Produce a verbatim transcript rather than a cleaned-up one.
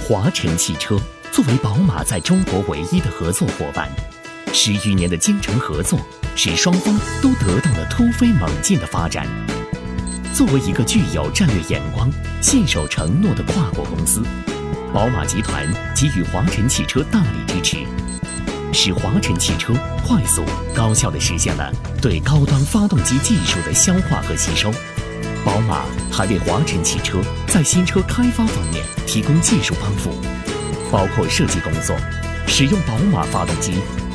华晨汽车作为宝马在中国唯一的合作伙伴，十余年的精诚合作，使双方都得到了突飞猛进的发展。作为一个具有战略眼光、信守承诺的跨国公司，宝马集团给予华晨汽车大力支持，使华晨汽车快速高效地实现了对高端发动机技术的消化和吸收。宝马还为华晨汽车在新车开发方面提供技术帮扶，包括设计工作，使用宝马发动机